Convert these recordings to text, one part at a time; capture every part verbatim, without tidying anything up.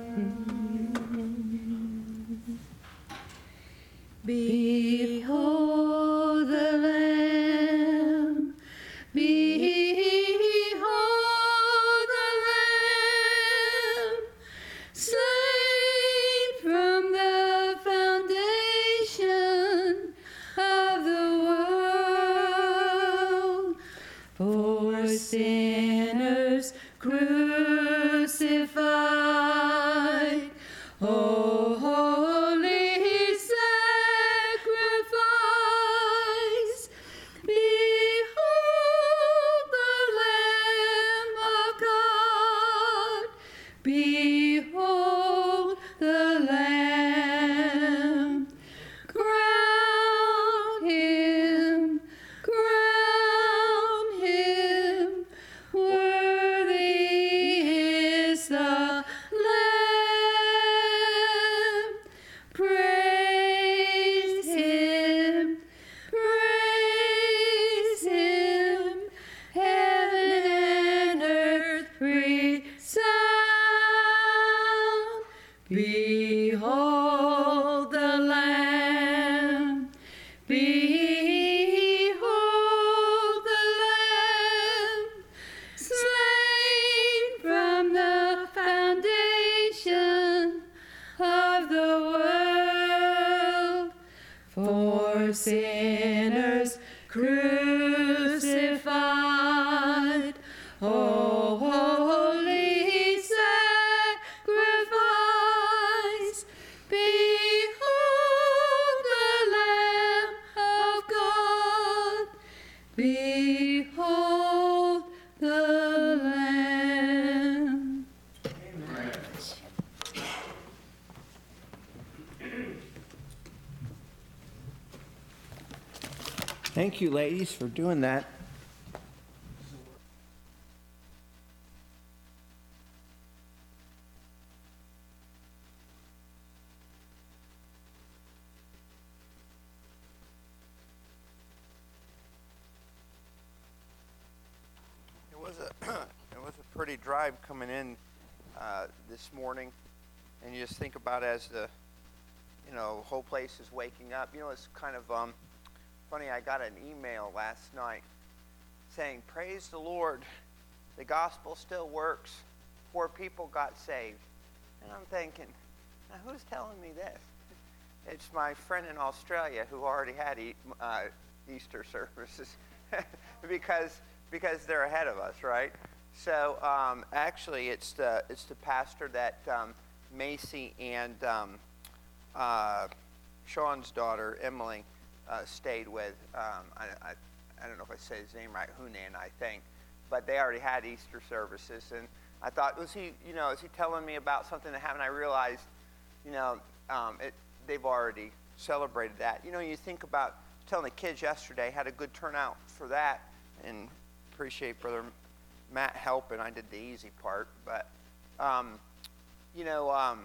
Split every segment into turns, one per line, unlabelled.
Behold the Lamb, behold the Lamb, slain from the foundation of the world, for sinners crucified. Oh, holy sacrifice, behold the Lamb of God, behold the Lamb. Crown him, crown him, worthy is the Lamb. Praise him, praise him, heaven and earth resound. Behold the Lamb, behold the Lamb, slain from the foundation of the world, for sinners crucified. Oh, holy sacrifice, behold the Lamb of God, behold the Lamb.
Thank you, ladies, for doing that. It was a it was a pretty drive coming in uh, this morning, and you just think about as the you know whole place is waking up. You know, it's kind of um. funny, I got an email last night saying, praise the Lord, the gospel still works, four people got saved. And I'm thinking, now who's telling me this? It's my friend in Australia who already had e- uh, Easter services because because they're ahead of us, right? So um, actually it's the, it's the pastor that um, Macy and um, uh, Sean's daughter, Emily, Uh, stayed with, um, I, I, I don't know if I say his name right, Hunan, I think, but they already had Easter services, and I thought, was he, you know, is he telling me about something that happened? I realized, you know, um, it, they've already celebrated that. You know, you think about telling the kids yesterday, had a good turnout for that, and appreciate Brother Matt helping. I did the easy part, but, um, you know, um,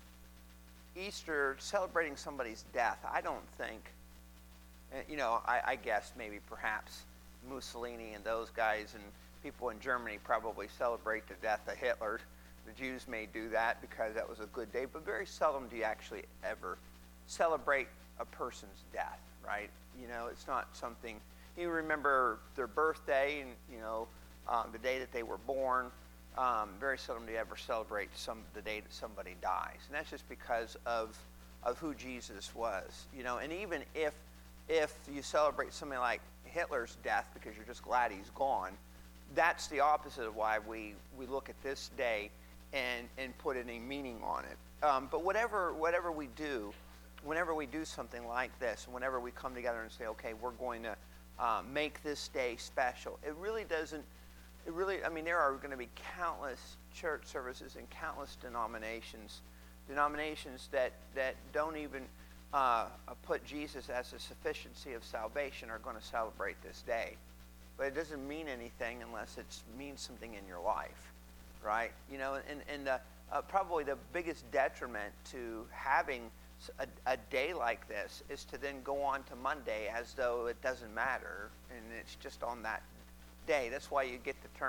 Easter, celebrating somebody's death, I don't think, you know, I, I guess maybe perhaps Mussolini and those guys and people in Germany probably celebrate the death of Hitler. The Jews may do that because that was a good day, but very seldom do you actually ever celebrate a person's death, right? You know, it's not something, you remember their birthday and, you know, um, the day that they were born. Um, very seldom do you ever celebrate some the day that somebody dies. And that's just because of, of who Jesus was, you know, and even if If you celebrate something like Hitler's death because you're just glad he's gone, that's the opposite of why we, we look at this day and, and put any meaning on it. Um, but whatever whatever we do, whenever we do something like this, whenever we come together and say, okay, we're going to uh, make this day special, it really doesn't, it really, I mean, there are going to be countless church services and countless denominations, denominations that, that don't even Uh, put Jesus as the sufficiency of salvation are going to celebrate this day. But it doesn't mean anything unless it means something in your life, right? You know, and, and uh, uh, probably the biggest detriment to having a, a day like this is to then go on to Monday as though it doesn't matter and it's just on that day. That's why you get the term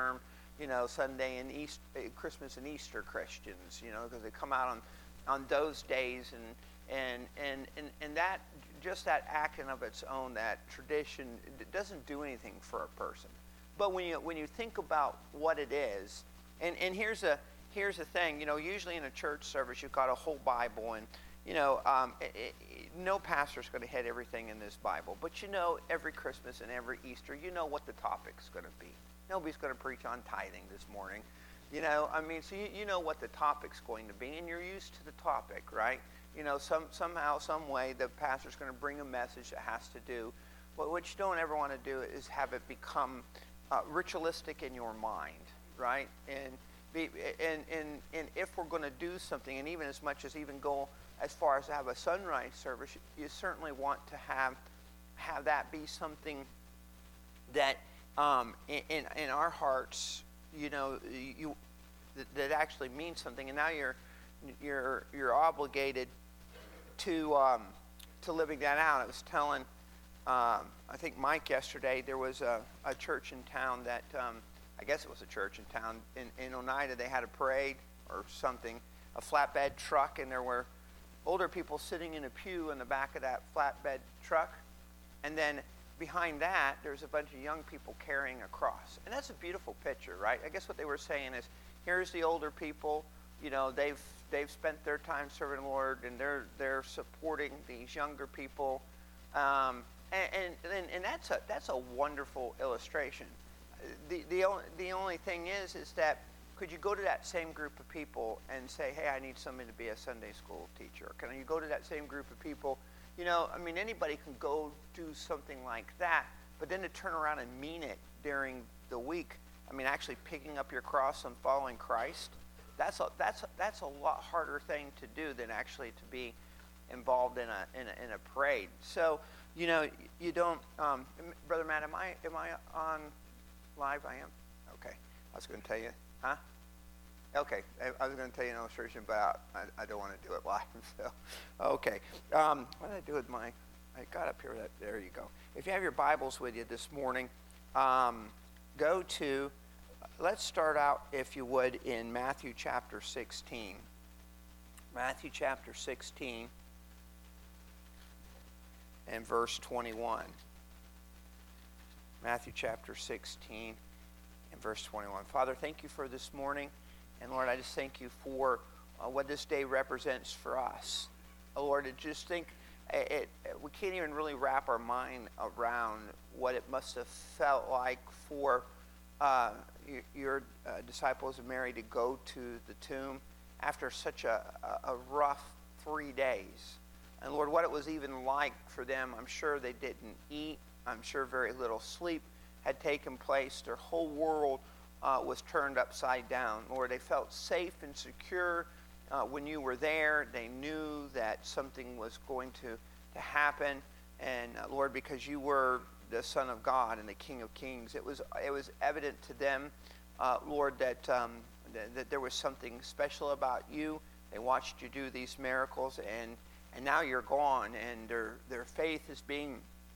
you know, Sunday and East, Christmas and Easter Christians, you know, because they come out on, on those days, and and and and and that just that act in of its own, that tradition, it doesn't do anything for a person. But when you when you think about what it is, and and here's a here's the thing, you know, usually in a church service you've got a whole Bible, and you know, um, it, it, no pastor's going to hit everything in this Bible, but you know, every Christmas and every Easter, you know what the topic's going to be. Nobody's going to preach on tithing this morning, you know. I mean, so you, you know what the topic's going to be, and you're used to the topic, right? You know, some somehow, some way, the pastor's going to bring a message that has to do. But what you don't ever want to do is have it become uh, ritualistic in your mind, right? And be, and and and if we're going to do something, and even as much as even go as far as to have a sunrise service, you certainly want to have have that be something that um, in in our hearts, you know, you that, that actually means something. And now you're you're you're obligated to um, to living that out. I was telling um, I think Mike yesterday, there was a, a church in town that um, I guess it was a church in town in, in Oneida. They had a parade or something, a flatbed truck, and there were older people sitting in a pew in the back of that flatbed truck, and then behind that there's a bunch of young people carrying a cross. And that's a beautiful picture, right? I guess what they were saying is, here's the older people, you know, they've they've spent their time serving the Lord, and they're they're supporting these younger people, um, and, and and that's a that's a wonderful illustration. The the only the only thing is is that, could you go to that same group of people and say, hey, I need somebody to be a Sunday school teacher? Can you go to that same group of people? You know, I mean, anybody can go do something like that, but then to turn around and mean it during the week, I mean, actually picking up your cross and following Christ, that's a, that's a, that's a lot harder thing to do than actually to be involved in a in a, in a parade. So, you know, you don't, um, Brother Matt, am I am I on live? I am? Okay. I was going to tell you. Huh? Okay. I, I was going to tell you an illustration, but I, I don't want to do it live. So, okay. Um, what did I do with my, I got up here. That, there you go. If you have your Bibles with you this morning, um, go to, let's start out, if you would, in Matthew chapter sixteen. Matthew chapter sixteen and verse twenty-one. Matthew chapter sixteen and verse twenty-one. Father, thank you for this morning. And Lord, I just thank you for uh, what this day represents for us. Oh, Lord, I just think it, it, we can't even really wrap our mind around what it must have felt like for uh, your, your uh, disciples of Mary to go to the tomb after such a, a, a rough three days. And Lord, what it was even like for them, I'm sure they didn't eat. I'm sure very little sleep had taken place. Their whole world uh, was turned upside down. Lord, they felt safe and secure uh, when you were there. They knew that something was going to, to happen. And uh, Lord, because you were the Son of God and the King of Kings, it was it was evident to them, uh, Lord, that, um, th- that there was something special about you. They watched you do these miracles, and, and now you're gone, and their their faith is being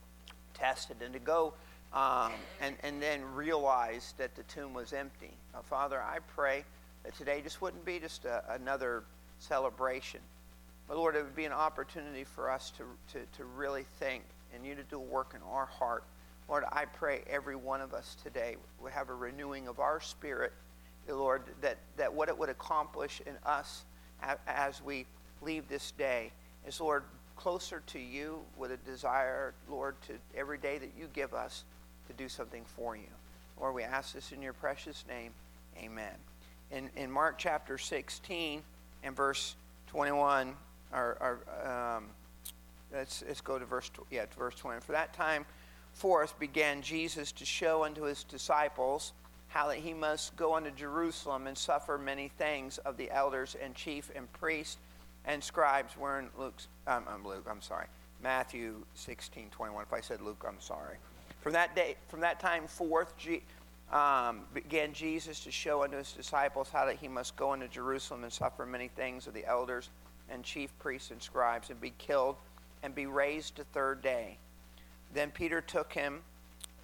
tested. And to go um, and, and then realize that the tomb was empty. Uh, Father, I pray that today just wouldn't be just a, another celebration, but Lord, it would be an opportunity for us to, to, to really think, and you to do a work in our heart. Lord, I pray every one of us today would have a renewing of our spirit, Lord, that, that what it would accomplish in us as we leave this day is, Lord, closer to you, with a desire, Lord, to every day that you give us to do something for you. Lord, we ask this in your precious name. Amen. In, in Mark chapter sixteen and verse twenty-one, or, or um, let's, let's go to verse, yeah, to verse twenty. For that time forth began Jesus to show unto his disciples how that he must go unto Jerusalem and suffer many things of the elders and chief and priests and scribes. We're in Luke's, um, I'm Luke, I'm sorry, Matthew sixteen twenty-one. If I said Luke, I'm sorry. From that day, from that time forth, G, um, began Jesus to show unto his disciples how that he must go into Jerusalem and suffer many things of the elders and chief priests and scribes, and be killed and be raised the third day. Then Peter took him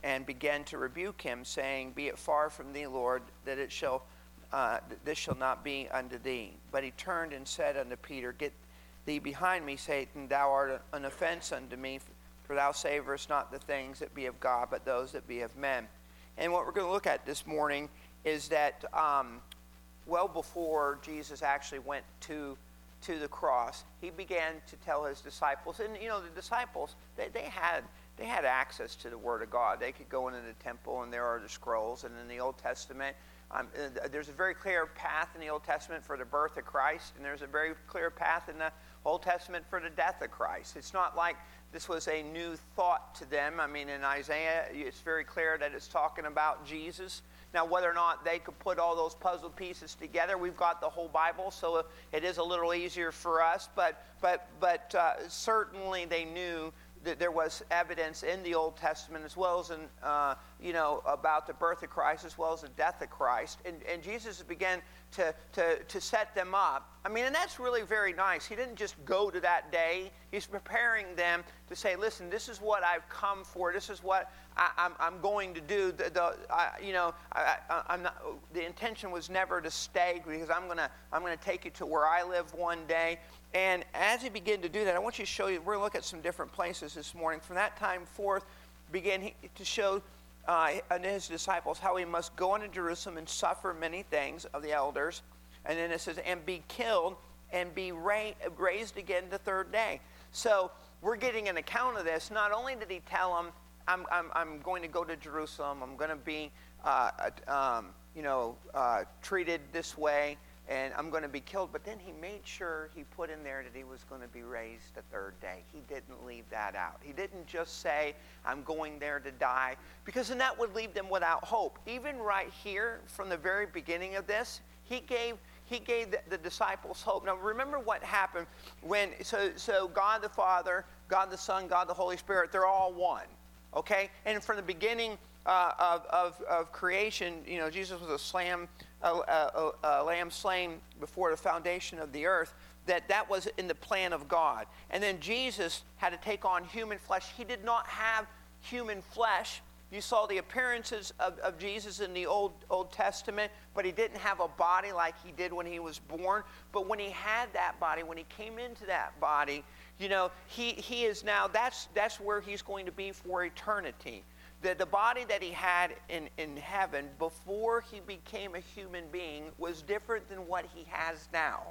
and began to rebuke him, saying, Be it far from thee, Lord, that it shall uh, this shall not be unto thee. But he turned and said unto Peter, Get thee behind me, Satan, thou art an offense unto me, for thou savorest not the things that be of God, but those that be of men. And what we're going to look at this morning is that um, well before Jesus actually went to to the cross, he began to tell his disciples, and you know the disciples, they, they had they had access to the Word of God. They could go into the temple, and there are the scrolls. And in the Old Testament, um, there's a very clear path in the Old Testament for the birth of Christ, and there's a very clear path in the Old Testament for the death of Christ. It's not like this was a new thought to them. I mean, in Isaiah, it's very clear that it's talking about Jesus. Now, whether or not they could put all those puzzle pieces together, we've got the whole Bible, so it is a little easier for us. But but but uh, certainly they knew that there was evidence in the Old Testament as well as in uh, you know about the birth of Christ as well as the death of Christ, and and Jesus began to to to set them up. I mean, and that's really very nice. He didn't just go to that day. He's preparing them to say, listen, this is what I've come for. This is what I, I'm, I'm going to do. The, the, I, you know, I, I, I'm not, the intention was never to stay, because I'm going to I'm going to take you to where I live one day. And as he began to do that, I want you to show you, we're going to look at some different places this morning. From that time forth, began he, to show uh, his disciples how he must go into Jerusalem and suffer many things of the elders. And then it says, and be killed and be ra- raised again the third day. So we're getting an account of this. Not only did he tell them, I'm, I'm, I'm going to go to Jerusalem, I'm going to be, uh, um, you know, uh, treated this way, and I'm going to be killed. But then he made sure he put in there that he was going to be raised the third day. He didn't leave that out. He didn't just say, I'm going there to die, because then that would leave them without hope. Even right here, from the very beginning of this, he gave he gave the, the disciples hope. Now remember what happened when, so, so God the Father, God the Son, God the Holy Spirit, they're all one, okay? And from the beginning uh, of, of, of creation, you know, Jesus was a lamb, a, a, a lamb slain before the foundation of the earth, that that was in the plan of God. And then Jesus had to take on human flesh. He did not have human flesh. You saw the appearances of, of Jesus in the Old Old Testament, but he didn't have a body like he did when he was born. But when he had that body, when he came into that body, you know, he, he is now, that's that's where he's going to be for eternity. The, the body that he had in, in heaven before he became a human being was different than what he has now.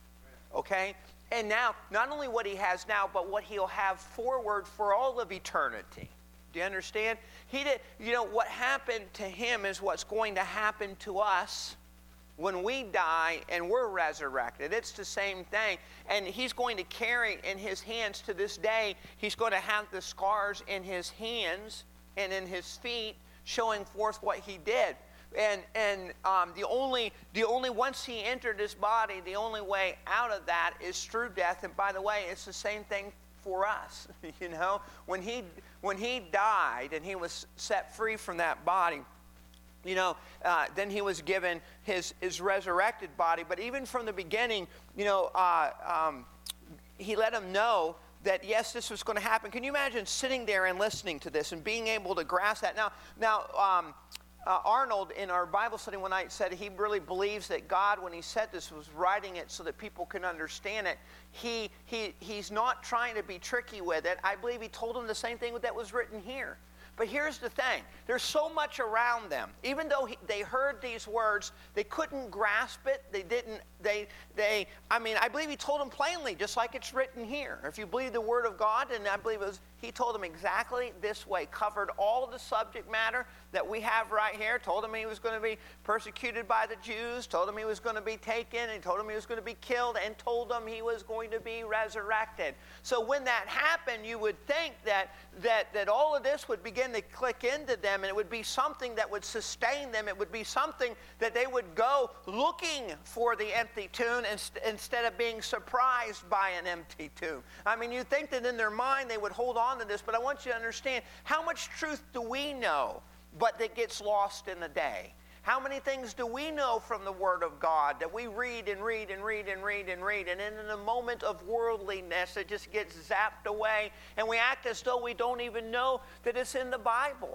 Okay? And now, not only what he has now, but what he'll have forward for all of eternity. Do you understand? He did, you know, what happened to him is what's going to happen to us when we die and we're resurrected. It's the same thing. And he's going to carry in his hands to this day, he's going to have the scars in his hands and in his feet showing forth what he did. And and um, the only the only once he entered his body, the only way out of that is through death. And by the way, it's the same thing for us. You know, when he when he died and he was set free from that body, you know, uh, then he was given his his resurrected body. But even from the beginning, you know, uh, um, he let him know that yes, this was going to happen. Can you imagine sitting there and listening to this and being able to grasp that? Now, now. Um, Uh, Arnold, in our Bible study one night, said he really believes that God, when he said this, was writing it so that people can understand it. He, he, he's not trying to be tricky with it. I believe he told them the same thing that was written here. But here's the thing. There's so much around them. Even though he, they heard these words, they couldn't grasp it. They didn't, they, they, I mean, I believe he told them plainly, just like it's written here. If you believe the Word of God, and I believe it was, he told them exactly this way, covered all the subject matter that we have right here, told him he was going to be persecuted by the Jews, told him he was going to be taken, and told him he was going to be killed, and told him he was going to be resurrected. So when that happened, you would think that, that, that all of this would begin to click into them, and it would be something that would sustain them. It would be something that they would go looking for the empty tomb instead of being surprised by an empty tomb. I mean, you think that in their mind they would hold on to this, but I want you to understand, how much truth do we know, but that gets lost in a day? How many things do we know from the Word of God that we read and read and read and read and read, and then in a moment of worldliness it just gets zapped away, and we act as though we don't even know that it's in the Bible?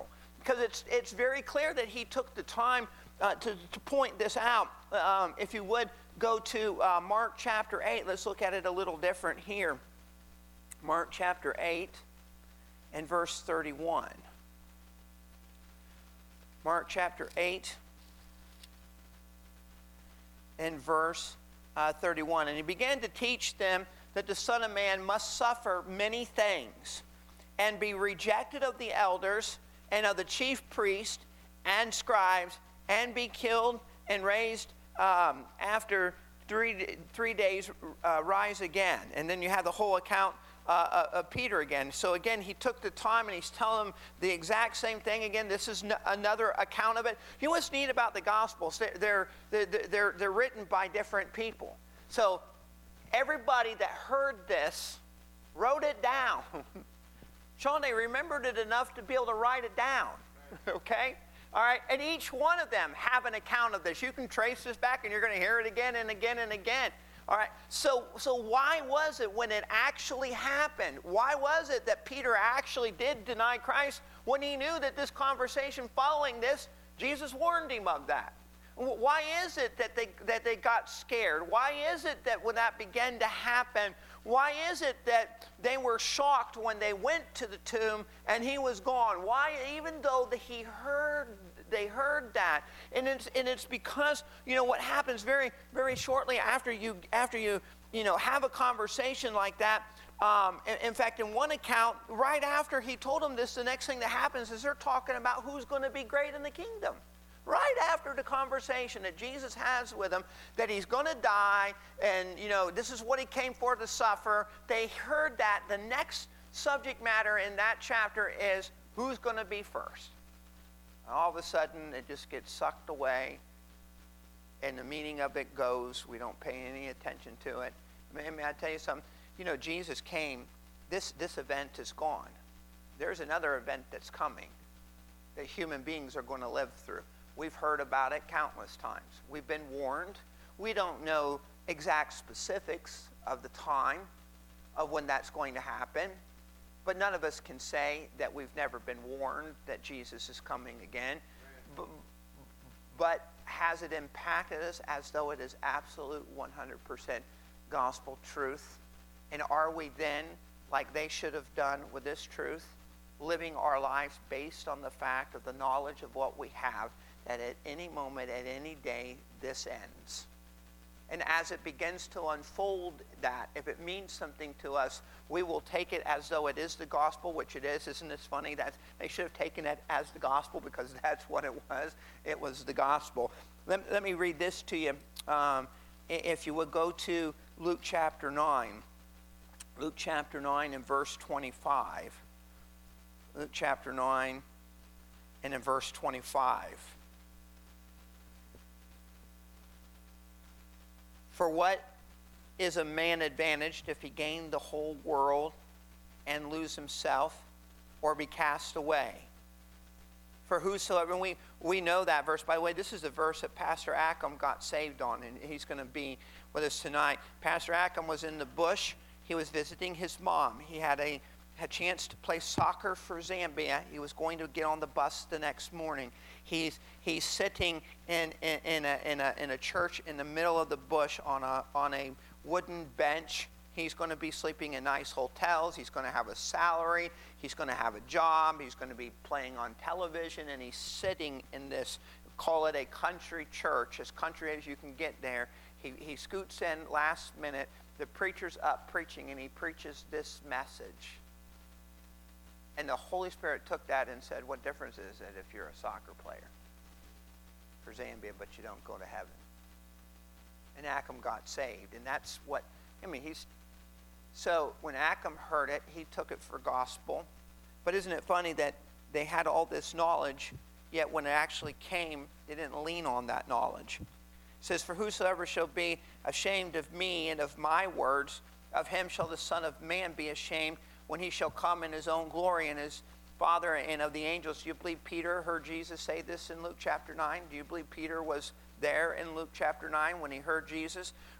because it's, it's very clear that he took the time uh, to, to point this out. Um, if you would go to uh, Mark chapter eight, let's look at it a little different here. Mark chapter eight and verse thirty-one. Mark chapter eight and verse uh, thirty-one. And he began to teach them that the Son of Man must suffer many things and be rejected of the elders and of the chief priests and scribes and be killed and raised um, after three, three days uh, rise again. And then you have the whole account uh, of Peter again. So again, he took the time and he's telling them the exact same thing again. This is n- another account of it. You know what's neat about the Gospels? They're, they're, they're, they're written by different people. So everybody that heard this wrote it down. Sean, they remembered it enough to be able to write it down. Okay? All right? And each one of them have an account of this. You can trace this back and you're going to hear it again and again and again. All right? So, so why was it when it actually happened? Why was it that Peter actually did deny Christ when he knew that this conversation following this, Jesus warned him of that? Why is it that they, that they got scared? Why is it that when that began to happen, why is it that they were shocked when they went to the tomb and he was gone? Why, even though the, he heard, they heard that? And it's, and it's because, you know, what happens very, very shortly after you, after you, you know, have a conversation like that. Um, in, in fact, in one account, right after he told them this, the next thing that happens is they're talking about who's going to be great in the kingdom. Right after the conversation that Jesus has with them, that he's going to die, and, you know, this is what he came for to suffer, they heard that. The next subject matter in that chapter is who's going to be first. And all of a sudden, it just gets sucked away, and the meaning of it goes. We don't pay any attention to it. May, may I tell you something? You know, Jesus came. This, this event is gone. There's another event that's coming that human beings are going to live through. We've heard about it countless times. We've been warned. We don't know exact specifics of the time of when that's going to happen, but none of us can say that we've never been warned that Jesus is coming again. But, but has it impacted us as though it is absolute one hundred percent gospel truth? And are we then, like they should have done with this truth, living our lives based on the fact of the knowledge of what we have, that at any moment, at any day, this ends? And as it begins to unfold that, if it means something to us, we will take it as though it is the gospel, which it is. Isn't this funny? That they should have taken it as the gospel because that's what it was. It was the gospel. Let, let me read this to you. Um, if you would go to Luke chapter nine. Luke chapter nine and verse twenty-five. Luke chapter nine and in verse twenty-five. For what is a man advantaged if he gain the whole world and lose himself or be cast away? For whosoever, and we, we know that verse. By the way, this is the verse that Pastor Ackham got saved on, and he's going to be with us tonight. Pastor Ackham was in the bush. He was visiting his mom. He had a, a chance to play soccer for Zambia. He was going to get on the bus the next morning. He's he's sitting in in, in, a, in a in a church in the middle of the bush on a on a wooden bench. He's going to be sleeping in nice hotels. He's going to have a salary. He's going to have a job. He's going to be playing on television, and he's sitting in this, call it a country church, as country as you can get there. He he scoots in last minute. The preacher's up preaching, and he preaches this message. And the Holy Spirit took that and said, what difference is it if you're a soccer player for Zambia, but you don't go to heaven? And Ackham got saved. And that's what, I mean, he's, so when Ackham heard it, he took it for gospel. But isn't it funny that they had all this knowledge, yet when it actually came, they didn't lean on that knowledge. It says, for whosoever shall be ashamed of me and of my words, of him shall the Son of Man be ashamed when he shall come in his own glory and his Father and of the angels. Do you believe Peter heard Jesus say this in Luke chapter nine? Do you believe Peter was there in Luke chapter nine when he heard Jesus?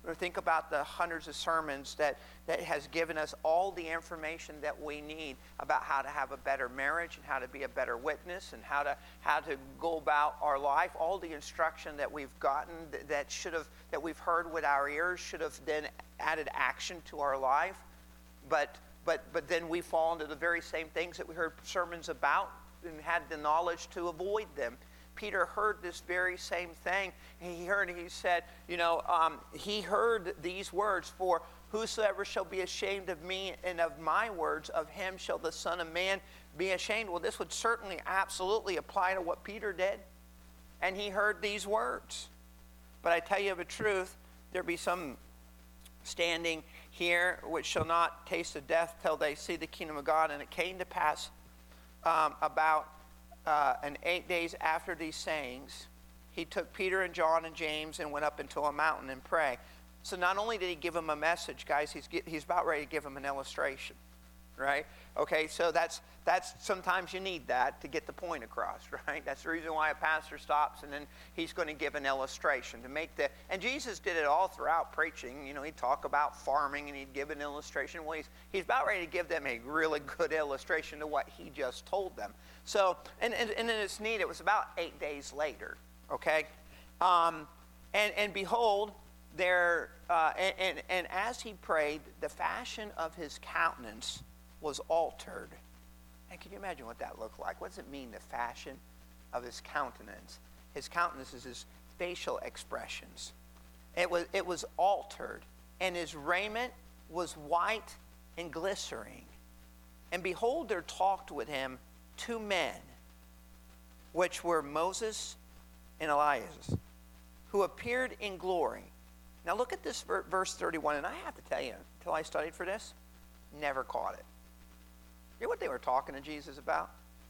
or think about the hundreds of sermons that, that has given us all the information that we need about how to have a better marriage and how to be a better witness and how to how to go about our life. All the instruction that we've gotten that, that should have that we've heard with our ears should have then added action to our life. But but but then we fall into the very same things that we heard sermons about and had the knowledge to avoid them. Peter heard this very same thing. He heard, he said, you know, um, he heard these words, for whosoever shall be ashamed of me and of my words, of him shall the Son of Man be ashamed. Well, this would certainly absolutely apply to what Peter did. And he heard these words. But I tell you of a truth, there be some standing here which shall not taste of death till they see the kingdom of God. And it came to pass um, about Uh, and eight days after these sayings, he took Peter and John and James and went up into a mountain and prayed. So not only did he give them a message, guys, he's get, he's about ready to give them an illustration, right? Okay, so that's that's sometimes you need that to get the point across, right? That's the reason why a pastor stops and then he's going to give an illustration to make the. And Jesus did it all throughout preaching. You know, he'd talk about farming and he'd give an illustration. Well, he's he's about ready to give them a really good illustration to what he just told them. So, and, and, and then it's neat, it was about eight days later, okay? Um, and, and behold, there, uh, and, and, and as he prayed, the fashion of his countenance was altered. And can you imagine what that looked like? What does it mean, the fashion of his countenance? His countenance is his facial expressions. It was, it was altered, and his raiment was white and glistering. And behold, there talked with him two men, which were Moses and Elias, who appeared in glory. Now look at this verse thirty-one, and I have to tell you, until I studied for this, never caught it. You know what they were talking to Jesus about?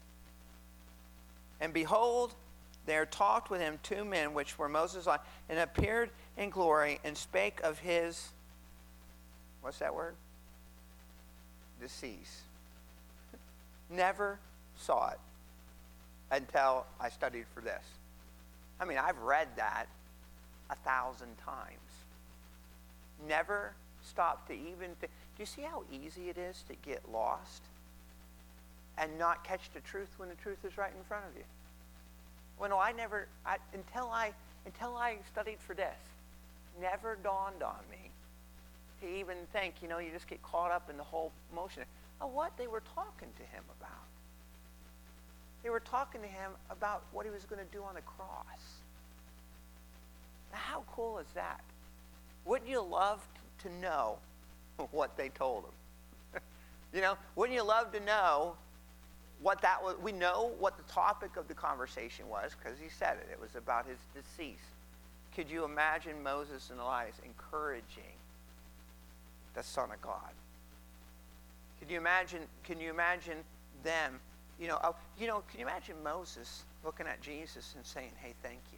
And behold, there talked with him two men, which were Moses and appeared in glory, and spake of his, what's that word? Decease. Never saw it until I studied for this. I mean, I've read that a thousand times. Never stopped to even think. Do you see how easy it is to get lost and not catch the truth when the truth is right in front of you? Well, no, I never, I, until I until I studied for this, never dawned on me to even think, you know, you just get caught up in the whole motion of what they were talking to him about. They were talking to him about what he was going to do on the cross. Now, how cool is that? Wouldn't you love to know what they told him? You know, wouldn't you love to know what that was? We know what the topic of the conversation was because he said it. It was about his decease. Could you imagine Moses and Elias encouraging the Son of God? Can you imagine? Can you imagine them? You know, oh, you know. Can you imagine Moses looking at Jesus and saying, "Hey, thank you"?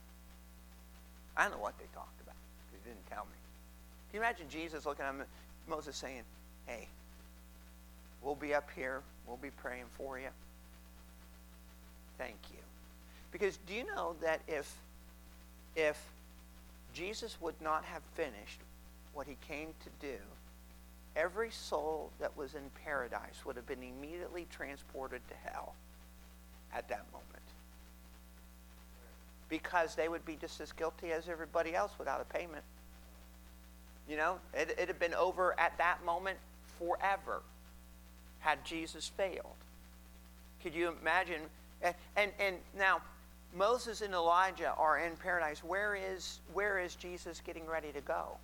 I don't know what they talked about. He didn't tell me. Can you imagine Jesus looking at Moses saying, "Hey, we'll be up here. We'll be praying for you. Thank you." Because do you know that if if Jesus would not have finished what he came to do, every soul that was in paradise would have been immediately transported to hell at that moment. Because they would be just as guilty as everybody else without a payment. You know, it, it'd have been over at that moment forever had Jesus failed. Could you imagine? And, and, and now, Moses and Elijah are in paradise. Where is, where is Jesus getting ready to go?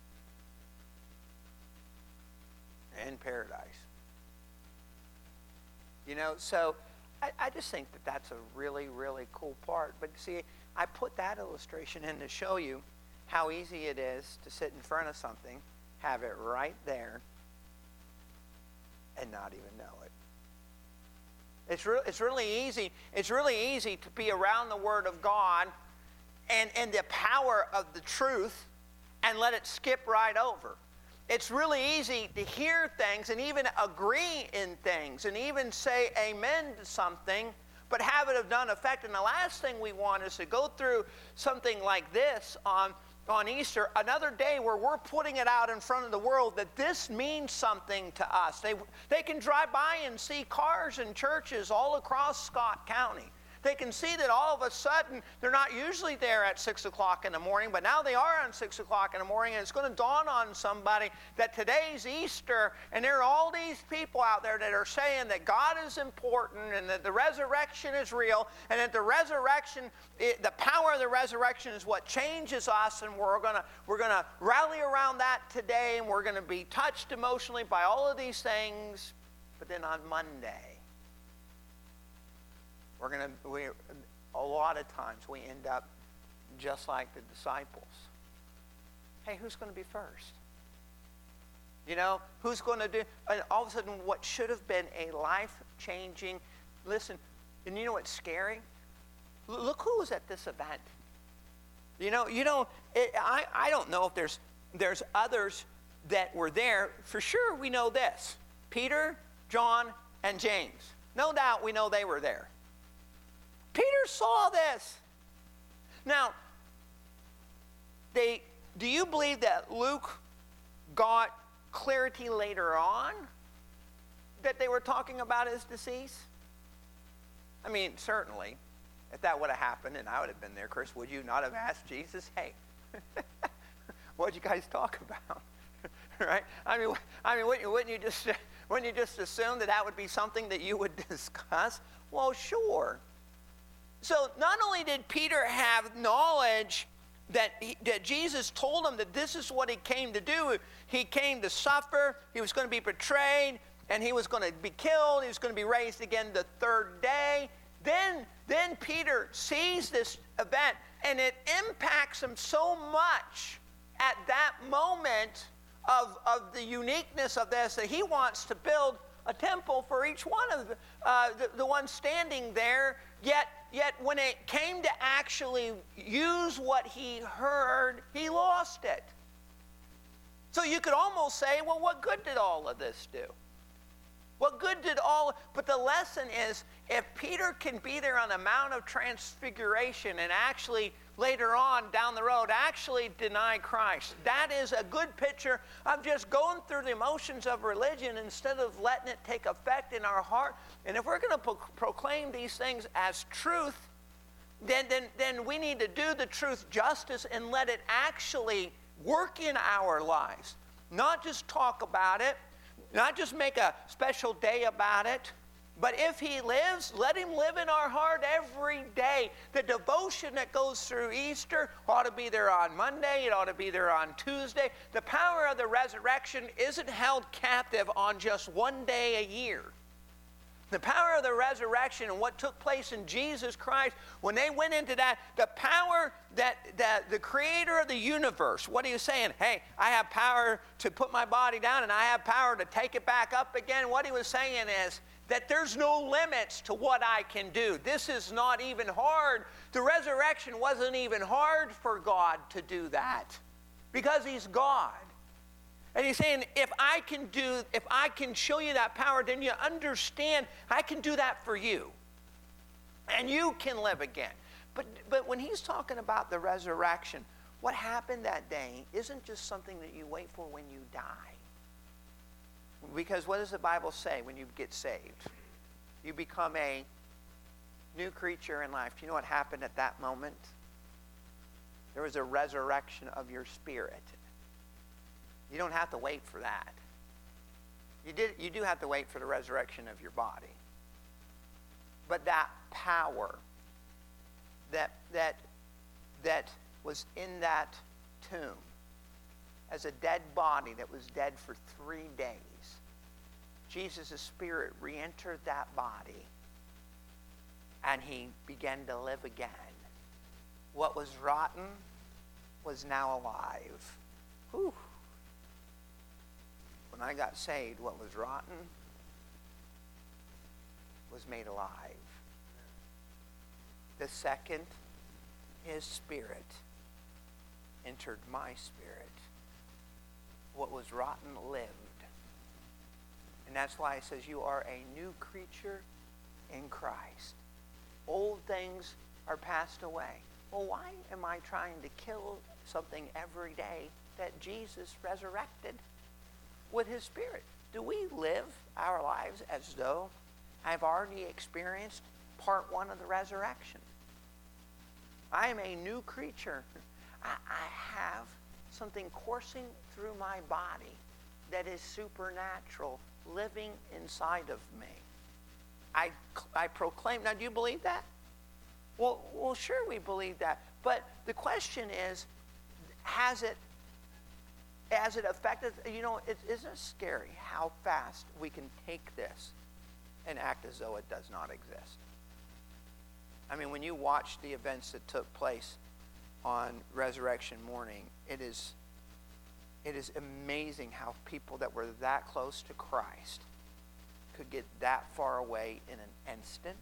In paradise. You know, so I, I just think that that's a really, really cool part. But see, I put that illustration in to show you how easy it is to sit in front of something, have it right there, and not even know it. It's, re- it's really easy. It's really easy to be around the Word of God and, and the power of the truth and let it skip right over. It's really easy to hear things and even agree in things and even say amen to something, but have it of none effect. And the last thing we want is to go through something like this on on Easter, another day where we're putting it out in front of the world that this means something to us. They, they can drive by and see cars in churches all across Scott County. They can see that all of a sudden, they're not usually there at six o'clock in the morning, but now they are on six o'clock in the morning, and it's going to dawn on somebody that today's Easter, and there are all these people out there that are saying that God is important, and that the resurrection is real, and that the resurrection, it, the power of the resurrection is what changes us, and we're going to we're going to rally around that today, and we're going to be touched emotionally by all of these things. But then on Monday, We're going to, we, a lot of times we end up just like the disciples. Hey, who's going to be first? You know, who's going to do, and all of a sudden what should have been a life-changing, listen, and you know what's scary? L- look who was at this event. You know, you know, it, I, I don't know if there's, there's others that were there. For sure we know this. Peter, John, and James. No doubt we know they were there. Peter saw this. Now, they, do you believe that Luke got clarity later on that they were talking about his decease? I mean, certainly, if that would have happened and I would have been there, Chris, would you not have asked Jesus, hey, what'd you guys talk about? Right? I mean, I mean, wouldn't you, wouldn't you just wouldn't you just assume that that would be something that you would discuss? Well, sure. So not only did Peter have knowledge that, he, that Jesus told him that this is what he came to do. He came to suffer. He was going to be betrayed, and he was going to be killed. He was going to be raised again the third day. Then, then Peter sees this event, and it impacts him so much at that moment of, of the uniqueness of this that he wants to build a temple for each one of the, uh, the, the ones standing there. Yet, yet when it came to actually use what he heard, he lost it. So you could almost say, well, what good did all of this do? What good did all, but the lesson is, if Peter can be there on the Mount of Transfiguration and actually later on down the road actually deny Christ, that is a good picture of just going through the emotions of religion instead of letting it take effect in our heart. And if we're going to pro- proclaim these things as truth, then, then, then we need to do the truth justice and let it actually work in our lives. Not just talk about it, not just make a special day about it, but if he lives, let him live in our heart every day. The devotion that goes through Easter ought to be there on Monday. It ought to be there on Tuesday. The power of the resurrection isn't held captive on just one day a year. The power of the resurrection and what took place in Jesus Christ, when they went into that, the power that, that the creator of the universe, what are you saying? Hey, I have power to put my body down and I have power to take it back up again. What he was saying is that there's no limits to what I can do. This is not even hard. The resurrection wasn't even hard for God to do that because he's God. And he's saying, if I can do, if I can show you that power, then you understand I can do that for you. And you can live again. But, but when he's talking about the resurrection, what happened that day isn't just something that you wait for when you die. Because what does the Bible say when you get saved? You become a new creature in life. Do you know what happened at that moment? There was a resurrection of your spirit. You don't have to wait for that. You, did, you do have to wait for the resurrection of your body. But that power that, that, that was in that tomb as a dead body that was dead for three days, Jesus' spirit re-entered that body and he began to live again. What was rotten was now alive. Whew. When I got saved, what was rotten was made alive. The second his spirit entered my spirit, what was rotten lived. And that's why it says you are a new creature in Christ. Old things are passed away. Well, why am I trying to kill something every day that Jesus resurrected with his Spirit? Do we live our lives as though I've already experienced part one of the resurrection? I am a new creature. I, I have something coursing through my body that is supernatural, living inside of me. I, I proclaim. Now, do you believe that? Well, well, sure we believe that. But the question is, has it, has it affected, you know, it, isn't it scary how fast we can take this and act as though it does not exist? I mean, when you watch the events that took place on Resurrection morning, it is, it is amazing how people that were that close to Christ could get that far away in an instant.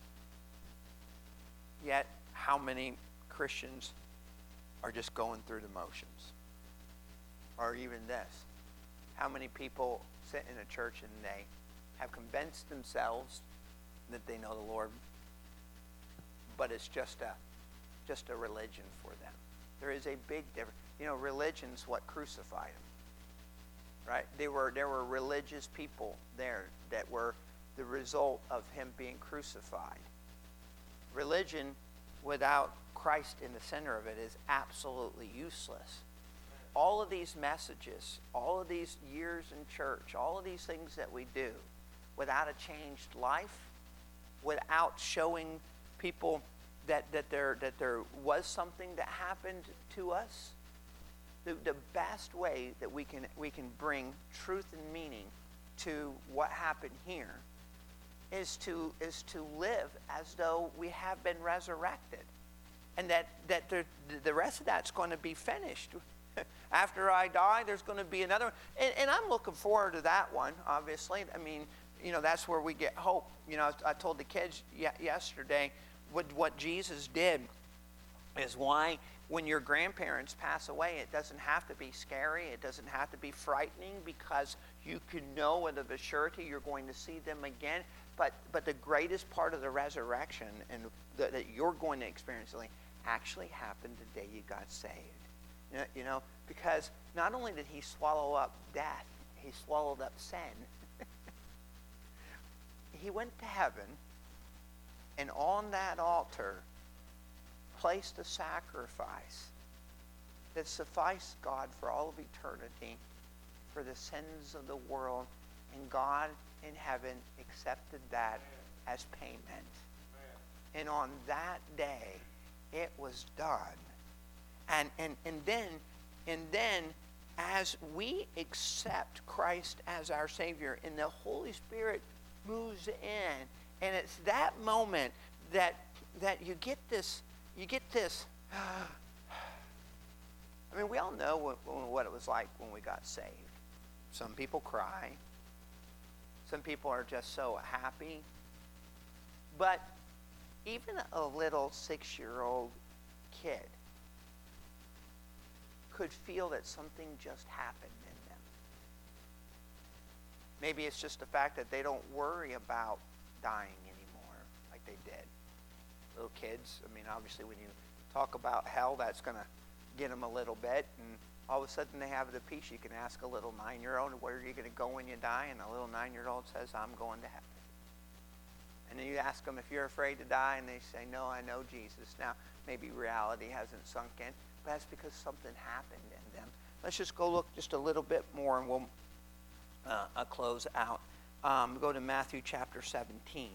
Yet, how many Christians are just going through the motions? Or even this, how many people sit in a church and they have convinced themselves that they know the Lord, but it's just a just a religion for them. There is a big difference. You know, religion's what crucified him, right? They were there were religious people there that were the result of him being crucified. Religion without Christ in the center of it is absolutely useless. All of these messages, all of these years in church, all of these things that we do without a changed life, without showing people that, that, there, that there was something that happened to us, the, the best way that we can, we can bring truth and meaning to what happened here is to, is to live as though we have been resurrected. And that, that the, the rest of that's going to be finished. After I die, there's going to be another one. And, and I'm looking forward to that one, obviously. I mean, you know, that's where we get hope. You know, I told the kids yesterday what, what Jesus did is why when your grandparents pass away, it doesn't have to be scary. It doesn't have to be frightening, because you can know with a surety you're going to see them again. But, but the greatest part of the resurrection and the, that you're going to experience actually happened the day you got saved. You know, you know, because not only did he swallow up death, he swallowed up sin. He went to heaven, and on that altar placed a sacrifice that sufficed God for all of eternity for the sins of the world, and God in heaven accepted that as payment. And on that day, it was done. And, and, and then, and then as we accept Christ as our Savior, and the Holy Spirit moves in, and it's that moment that that you get this, you get this. I mean, we all know what, what it was like when we got saved. Some people cry. Some people are just so happy. But even a little six-year-old kid could feel that something just happened in them. Maybe it's just the fact that they don't worry about dying anymore like they did. Little kids, I mean, obviously when you talk about hell, that's going to get them a little bit, and all of a sudden they have the peace. You can ask a little nine-year-old, where are you going to go when you die? And a little nine-year-old says, I'm going to heaven. And then you ask them if you're afraid to die, and they say, no, I know Jesus. Now, maybe reality hasn't sunk in, but that's because something happened in them. Let's just go look just a little bit more, and we'll uh, uh, close out. Um, go to Matthew chapter seventeen.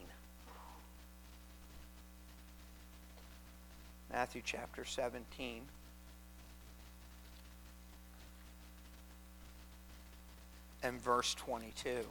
Matthew chapter seventeen. And verse twenty-two.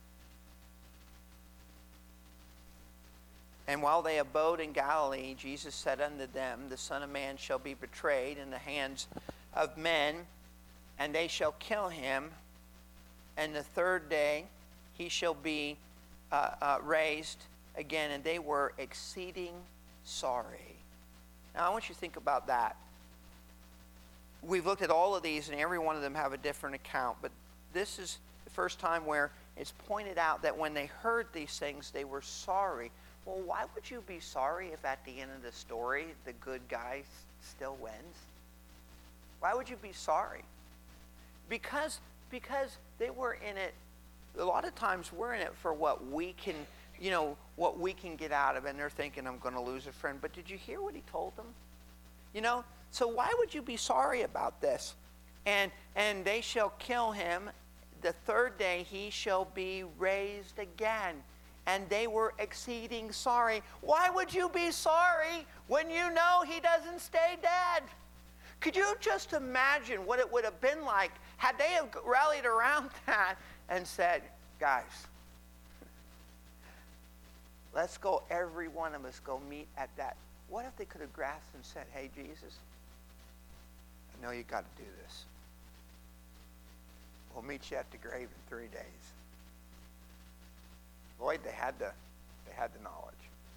And while they abode in Galilee, Jesus said unto them, the Son of Man shall be betrayed in the hands of men, and they shall kill him, and the third day he shall be uh, uh, raised again. And they were exceeding sorry. Now I want you to think about that. We've looked at all of these, and every one of them have a different account, but this is the first time where it's pointed out that when they heard these things, they were sorry. Well, why would you be sorry if at the end of the story, the good guy still wins? Why would you be sorry? Because, because they were in it, a lot of times we're in it for what we can, you know, what we can get out of it. And they're thinking, I'm going to lose a friend. But did you hear what he told them? You know, so why would you be sorry about this? And and they shall kill him. The third day he shall be raised again. And they were exceeding sorry. Why would you be sorry when you know he doesn't stay dead? Could you just imagine what it would have been like had they have rallied around that and said, guys, let's go, every one of us go meet at that. What if they could have grasped and said, hey, Jesus, I know you got to do this. We'll meet you at the grave in three days. Lloyd, they had the, they had the knowledge.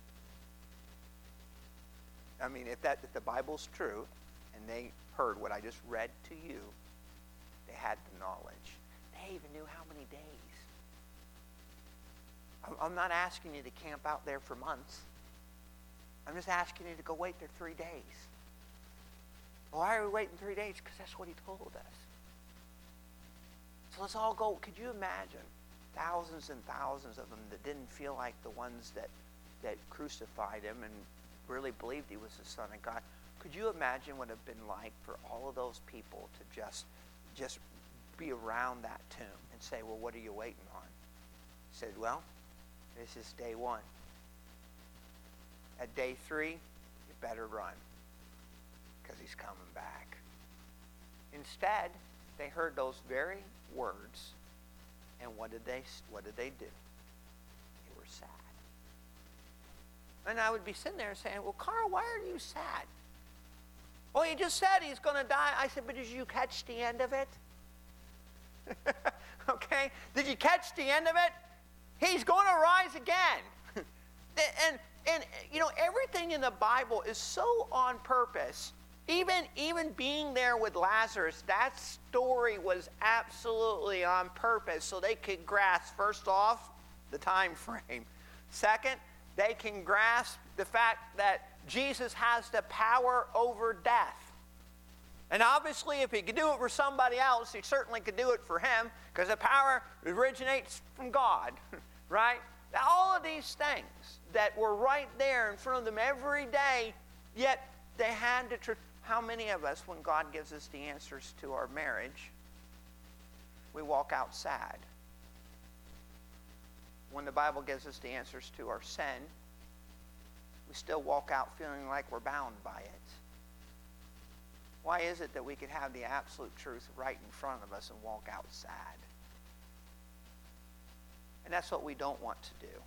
I mean, if that if the Bible's true, and they heard what I just read to you, they had the knowledge. They even knew how many days. I'm, I'm not asking you to camp out there for months. I'm just asking you to go wait there three days. Why are we waiting three days? Because that's what he told us. So let's all go. Could you imagine thousands and thousands of them that didn't feel like the ones that, that crucified him and really believed he was the Son of God? Could you imagine what it would have been like for all of those people to just, just be around that tomb and say, well, what are you waiting on? He said, well, this is day one. At day three, you better run because he's coming back. Instead, they heard those very words, and what did they what did they do? They were sad. And I would be sitting there saying, well, Carl, why are you sad? Well, he just said he's going to die. I said, but did you catch the end of it? Okay? Did you catch the end of it? He's going to rise again. and, and, you know, everything in the Bible is so on purpose. Even, even being there with Lazarus, that story was absolutely on purpose so they could grasp, first off, the time frame. Second, they can grasp the fact that Jesus has the power over death. And obviously, if he could do it for somebody else, he certainly could do it for him, because the power originates from God, right? All of these things that were right there in front of them every day, yet they had to... Tr- How many of us, when God gives us the answers to our marriage, we walk out sad? When the Bible gives us the answers to our sin, we still walk out feeling like we're bound by it. Why is it that we could have the absolute truth right in front of us and walk out sad? And that's what we don't want to do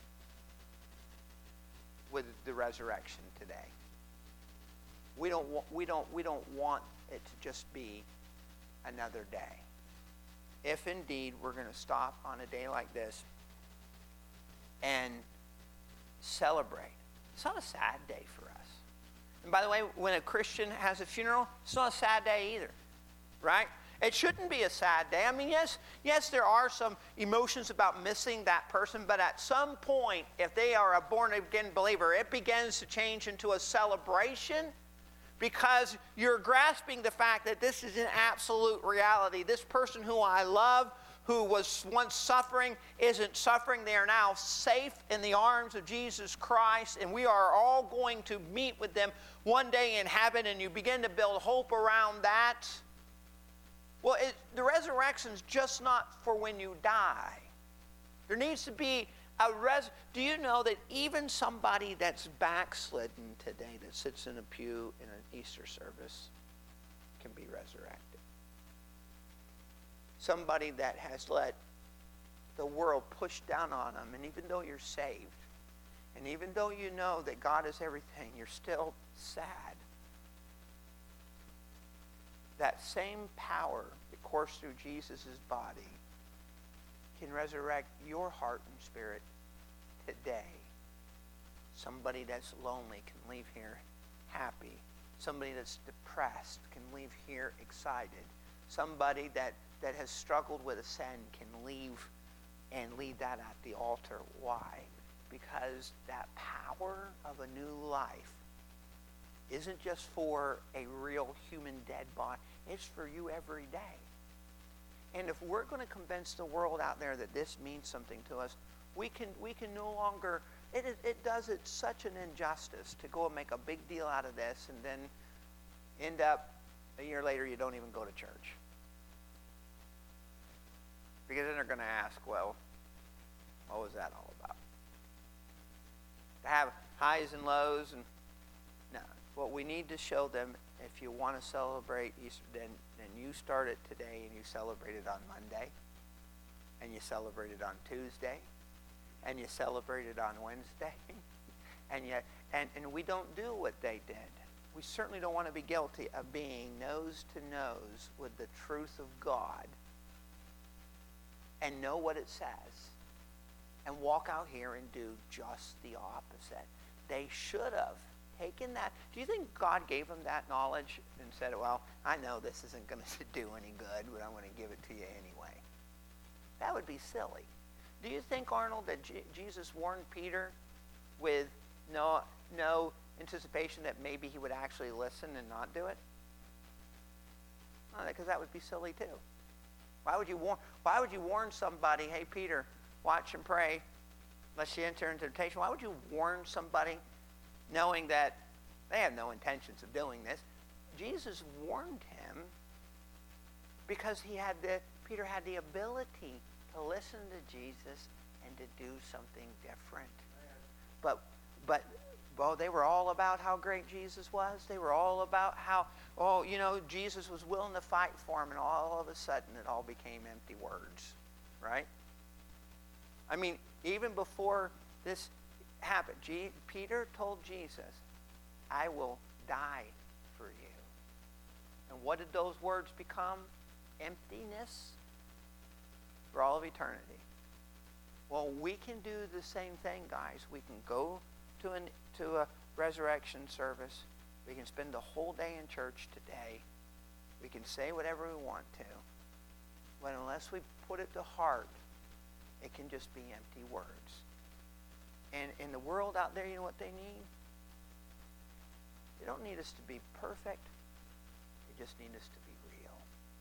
with the resurrection today. We don't, we don't, we don't want it to just be another day. If indeed we're going to stop on a day like this and celebrate, it's not a sad day for us. And by the way, when a Christian has a funeral, it's not a sad day either, right? It shouldn't be a sad day. I mean, yes, yes, there are some emotions about missing that person, but at some point, if they are a born-again believer, it begins to change into a celebration, because you're grasping the fact that this is an absolute reality. This person who I love, who was once suffering, isn't suffering. They are now safe in the arms of Jesus Christ, and we are all going to meet with them one day in heaven, and you begin to build hope around that. Well, it, the resurrection's just not for when you die. There needs to be a res. Do you know that even somebody that's backslidden today, that sits in a pew in an Easter service, can be resurrected? Somebody that has let the world push down on them, and even though you're saved, and even though you know that God is everything, you're still sad. That same power that coursed through Jesus' body can resurrect your heart and spirit today. Somebody that's lonely can leave here happy. Somebody that's depressed can leave here excited. Somebody that, that has struggled with a sin can leave and leave that at the altar. Why? Because that power of a new life isn't just for a real human dead body. It's for you every day. And if we're going to convince the world out there that this means something to us, we can we can no longer, it, it, it does it such an injustice to go and make a big deal out of this and then end up a year later you don't even go to church. Because then they're going to ask, well, what was that all about? To have highs and lows, and no. What we need to show them, if you want to celebrate Easter, then, then you start it today and you celebrate it on Monday, and you celebrate it on Tuesday, and you celebrate it on Wednesday, and yet, and, and we don't do what they did. We certainly don't want to be guilty of being nose to nose with the truth of God and know what it says and walk out here and do just the opposite. They should have taken that. Do you think God gave them that knowledge and said, well, I know this isn't going to do any good, but I'm going to give it to you anyway? That would be silly. Do you think, Arnold, that J- Jesus warned Peter with no, no anticipation that maybe he would actually listen and not do it? Because that would be silly too. Why would you warn? Why would you warn somebody, hey Peter, watch and pray, lest you enter into temptation? Why would you warn somebody knowing that they have no intentions of doing this? Jesus warned him because he had the Peter had the ability to listen to Jesus and to do something different. But but well, they were all about how great Jesus was. They were all about how, oh, you know, Jesus was willing to fight for him, and all of a sudden it all became empty words, right? I mean, even before this happened, G- Peter told Jesus, I will die for you. And what did those words become? Emptiness for all of eternity. Well, we can do the same thing, guys. We can go to an to a resurrection service. We can spend the whole day in church today. We can say whatever we want to. But unless we put it to heart, it can just be empty words. And in the world out there, you know what they need? They don't need us to be perfect. They just need us to be real.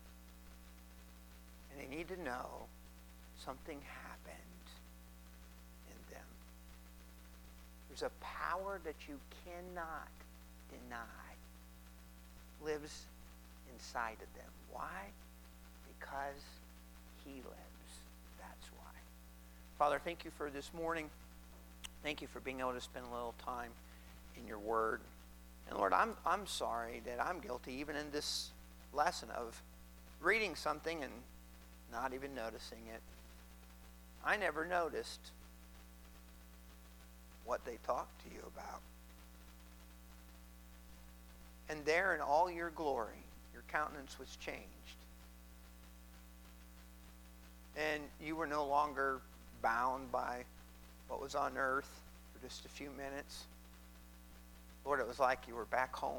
And they need to know something happened in them. There's a power that you cannot deny lives inside of them. Why? Because he lives. That's why. Father, thank you for this morning. Thank you for being able to spend a little time in your word. And Lord, I'm I'm sorry that I'm guilty, even in this lesson, of reading something and not even noticing it. I never noticed what they talked to you about. And there in all your glory, your countenance was changed. And you were no longer bound by what was on earth for just a few minutes. Lord, it was like you were back home.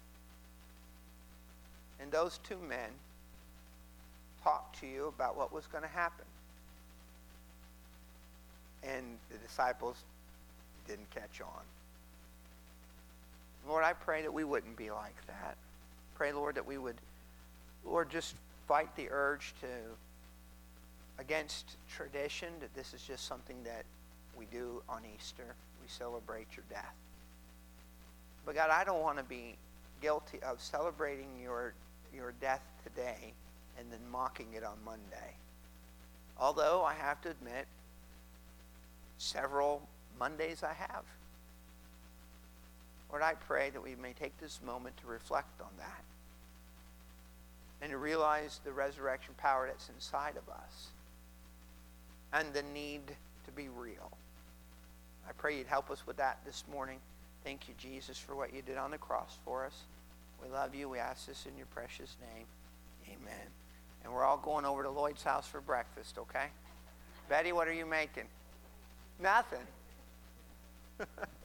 And those two men talked to you about what was going to happen. And the disciples didn't catch on. Lord, I pray that we wouldn't be like that. Pray, Lord, that we would, Lord, just fight the urge to, against tradition, that this is just something that we do on Easter. We celebrate your death. But God, I don't want to be guilty of celebrating your, your death today and then mocking it on Monday. Although I have to admit, several Mondays I have. Lord, I pray that we may take this moment to reflect on that and to realize the resurrection power that's inside of us and the need to be real. I pray you'd help us with that this morning. Thank you, Jesus, for what you did on the cross for us. We love you. We ask this in your precious name. Amen. And we're all going over to Lloyd's house for breakfast, okay? Betty, what are you making? Nothing.